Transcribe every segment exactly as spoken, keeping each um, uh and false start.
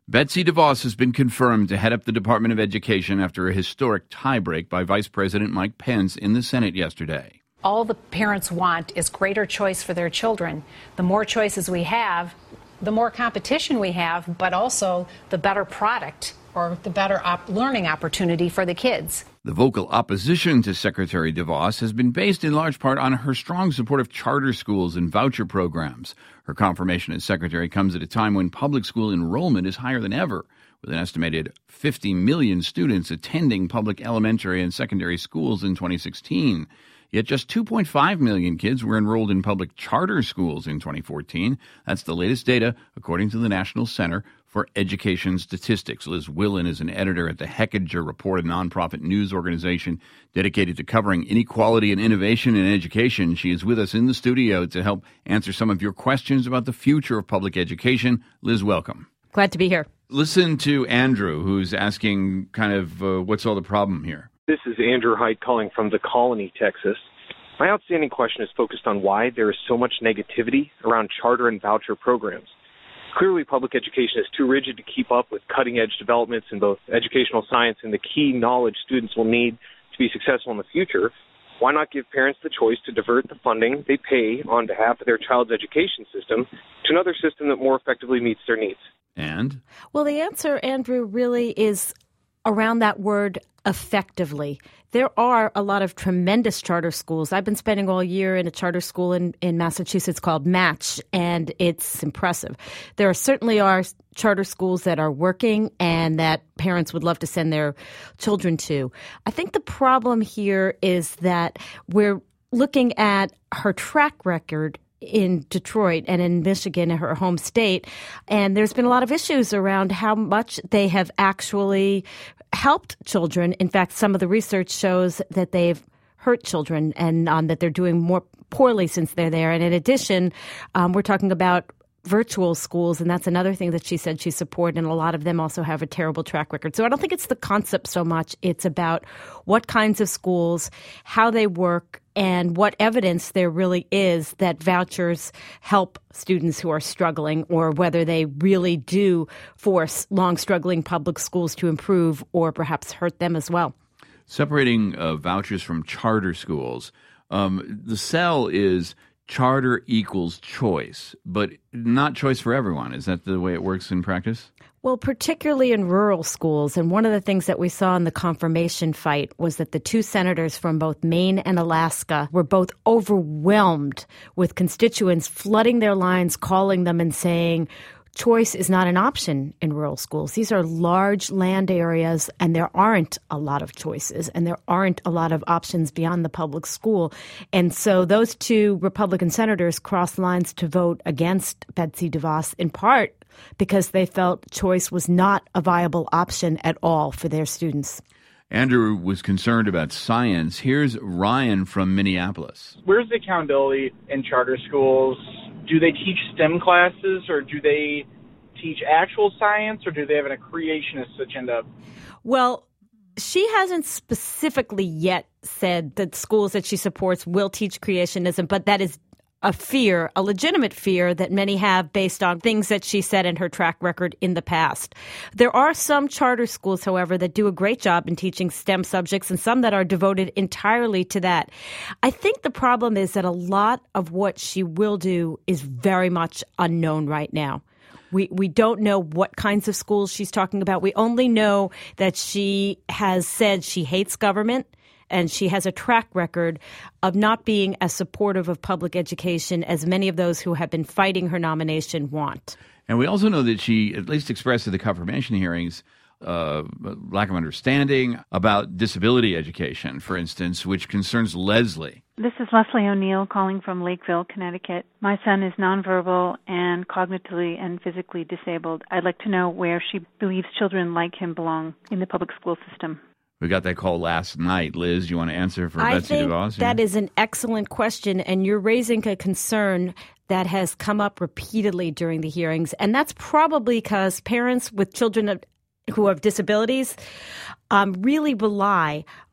Betsy DeVos has been confirmed to head up the Department of Education after a historic tiebreak by Vice President Mike Pence in the Senate yesterday. All the parents want is greater choice for their children. The more choices we have, the more competition we have, but also the better product or the better op- learning opportunity for the kids. The vocal opposition to Secretary DeVos has been based in large part on her strong support of charter schools and voucher programs. Her confirmation as secretary comes at a time when public school enrollment is higher than ever, with an estimated fifty million students attending public elementary and secondary schools in twenty sixteen. Yet just two point five million kids were enrolled in public charter schools in twenty fourteen. That's the latest data, according to the National Center for Education Statistics. Liz Willen is an editor at the Hechinger Report, a nonprofit news organization dedicated to covering inequality and innovation in education. She is with us in the studio to help answer some of your questions about the future of public education. Liz, welcome. Glad to be here. Listen to Andrew, who's asking kind of uh, what's all the problem here. This is Andrew Height calling from the Colony, Texas. My outstanding question is focused on why there is so much negativity around charter and voucher programs. Clearly, public education is too rigid to keep up with cutting-edge developments in both educational science and the key knowledge students will need to be successful in the future. Why not give parents the choice to divert the funding they pay on behalf of their child's education system to another system that more effectively meets their needs? And? Well, the answer, Andrew, really is around that word effectively. There are a lot of tremendous charter schools. I've been spending all year in a charter school in, in Massachusetts called Match, and it's impressive. There are, certainly are charter schools that are working and that parents would love to send their children to. I think the problem here is that we're looking at her track record in Detroit and in Michigan, her home state, and there's been a lot of issues around how much they have actually helped children. In fact, some of the research shows that they've hurt children and um, that they're doing more poorly since they're there. And in addition, um, we're talking about virtual schools, and that's another thing that she said she supported, and a lot of them also have a terrible track record. So I don't think it's the concept so much. It's about what kinds of schools, how they work, and what evidence there really is that vouchers help students who are struggling, or whether they really do force long-struggling public schools to improve or perhaps hurt them as well. Separating uh, vouchers from charter schools, um, the sell is charter equals choice, but not choice for everyone. Is that the way it works in practice? Well, particularly in rural schools. And one of the things that we saw in the confirmation fight was that the two senators from both Maine and Alaska were both overwhelmed with constituents flooding their lines, calling them and saying, choice is not an option in rural schools. These are large land areas, and there aren't a lot of choices, and there aren't a lot of options beyond the public school. And so those two Republican senators crossed lines to vote against Betsy DeVos, in part because they felt choice was not a viable option at all for their students. Andrew was concerned about science. Here's Ryan from Minneapolis. Where's the accountability in charter schools? Do they teach STEM classes, or do they teach actual science, or do they have a creationist agenda? Well, she hasn't specifically yet said that schools that she supports will teach creationism, but that is a fear, a legitimate fear that many have based on things that she said in her track record in the past. There are some charter schools, however, that do a great job in teaching STEM subjects, and some that are devoted entirely to that. I think the problem is that a lot of what she will do is very much unknown right now. We we don't know what kinds of schools she's talking about. We only know that she has said she hates government, and she has a track record of not being as supportive of public education as many of those who have been fighting her nomination want. And we also know that she at least expressed at the confirmation hearings uh, lack of understanding about disability education, for instance, which concerns Leslie. This is Leslie O'Neill calling from Lakeville, Connecticut. My son is nonverbal and cognitively and physically disabled. I'd like to know where she believes children like him belong in the public school system. We got that call last night. Liz, you want to answer for I Betsy think DeVos? That is an excellent question, and you're raising a concern that has come up repeatedly during the hearings, and that's probably because parents with children who have disabilities um, really rely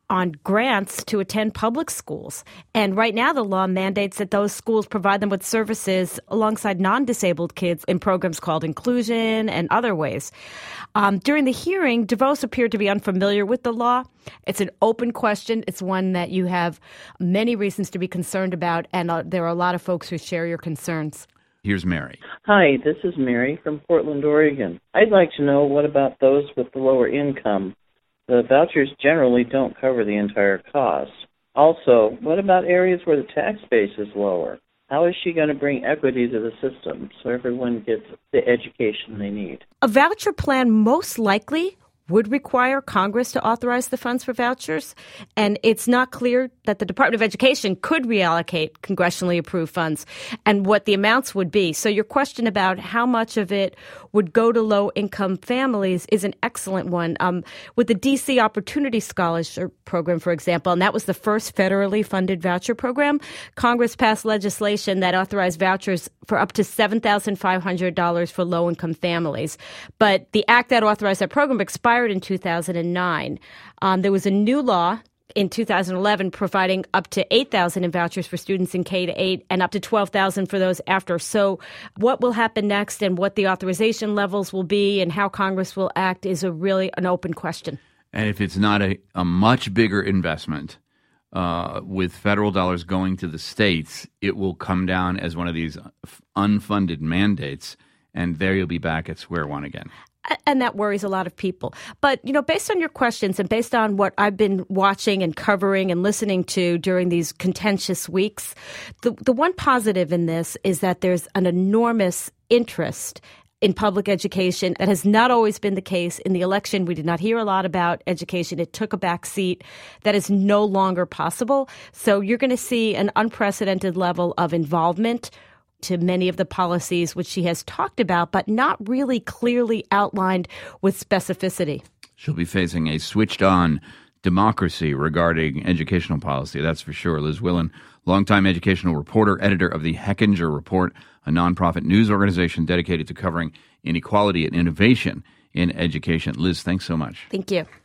on grants to attend public schools. And right now the law mandates that those schools provide them with services alongside non-disabled kids in programs called inclusion and other ways. Um, during the hearing, DeVos appeared to be unfamiliar with the law. It's an open question. It's one that you have many reasons to be concerned about, and uh, there are a lot of folks who share your concerns. Here's Mary. Hi, this is Mary from Portland, Oregon. I'd like to know, what about those with the lower income? The vouchers generally don't cover the entire cost. Also, what about areas where the tax base is lower? How is she going to bring equity to the system so everyone gets the education they need? A voucher plan most likely would require Congress to authorize the funds for vouchers, and it's not clear that the Department of Education could reallocate congressionally approved funds and what the amounts would be. So your question about how much of it would go to low-income families is an excellent one. Um, with the D C Opportunity Scholarship Program, for example, and that was the first federally funded voucher program, Congress passed legislation that authorized vouchers for up to seven thousand five hundred dollars for low-income families. But the act that authorized that program expired in two thousand nine. Um, there was a new law in two thousand eleven providing up to eight thousand dollars in vouchers for students in K to eight and up to twelve thousand dollars for those after. So what will happen next and what the authorization levels will be and how Congress will act is a really an open question. And if it's not a, a much bigger investment uh, with federal dollars going to the states, it will come down as one of these unfunded mandates, and there you'll be back at square one again. And that worries a lot of people. But, you know, based on your questions and based on what I've been watching and covering and listening to during these contentious weeks, the, the one positive in this is that there's an enormous interest in public education. That has not always been the case. In the election, we did not hear a lot about education. It took a back seat. That is no longer possible. So you're going to see an unprecedented level of involvement to many of the policies which she has talked about, but not really clearly outlined with specificity. She'll be facing a switched-on democracy regarding educational policy, that's for sure. Liz Willen, longtime educational reporter, editor of the Hechinger Report, a nonprofit news organization dedicated to covering inequality and innovation in education. Liz, thanks so much. Thank you.